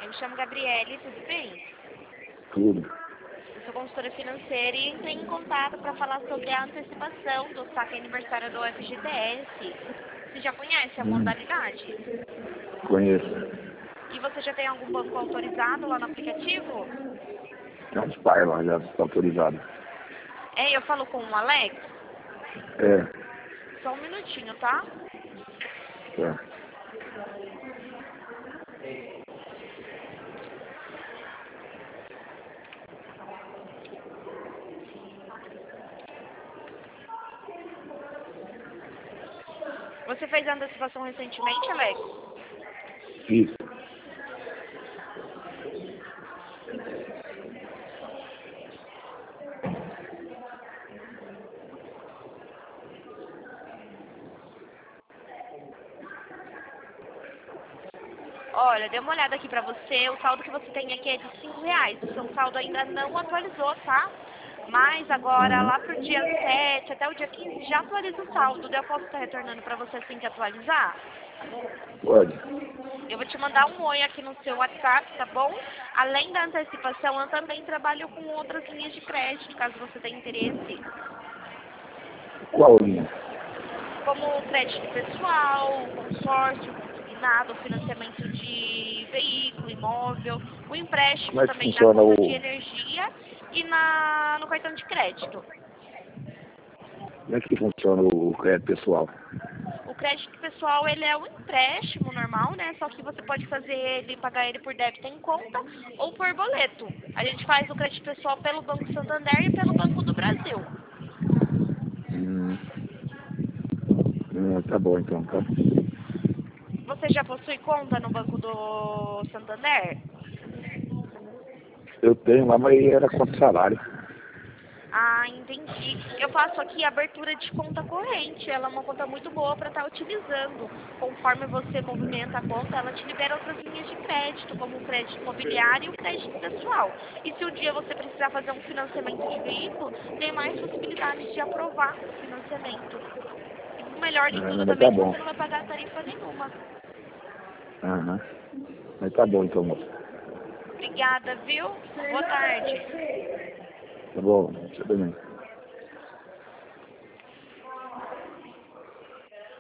Eu me chamo Gabriele, tudo bem? Tudo. Eu sou consultora financeira e entrei em contato para falar sobre a antecipação do saque aniversário do FGTS. Você já conhece a modalidade? Conheço. E você já tem algum banco autorizado lá no aplicativo? Tem uns pais lá já tá autorizado. Eu falo com o Alex? É. Só um minutinho, tá? É. Você fez a antecipação recentemente, Alex? Isso. Olha, dê uma olhada aqui pra você. O saldo que você tem aqui é de R$ 5. O seu saldo ainda não atualizou, tá? Mas agora, Uhum. lá pro dia 7 até o dia 15, já atualiza o saldo. Daí eu posso estar retornando pra você assim que atualizar? Pode. Eu vou te mandar um oi aqui no seu WhatsApp, tá bom? Além da antecipação, eu também trabalho com outras linhas de crédito, caso você tenha interesse. Qual linha? Como crédito pessoal, consórcio, consignado, financiamento de veículo, imóvel, o Como empréstimo é que também na funciona conta de o. energia e no cartão de crédito. Como é que funciona o crédito pessoal? O crédito pessoal, ele é um empréstimo normal, né? Só que você pode fazer ele, pagar ele por débito em conta ou por boleto. A gente faz o crédito pessoal pelo Banco Santander e pelo Banco do Brasil. Hum. Tá bom então, tá? Você já possui conta no Banco do Santander? Eu tenho lá, mas era contra salário. Ah, entendi. Eu faço aqui a abertura de conta corrente. Ela é uma conta muito boa para estar utilizando. Conforme você movimenta a conta, ela te libera outras linhas de crédito, como o crédito imobiliário e o crédito pessoal. E se um dia você precisar fazer um financiamento de veículo, tem mais possibilidades de aprovar o financiamento. E o melhor de tudo Mas também tá é que bom. você não vai pagar tarifa nenhuma. Aham. Mas tá bom então, moço. Obrigada, viu? Boa tarde. Tá bom. Você também.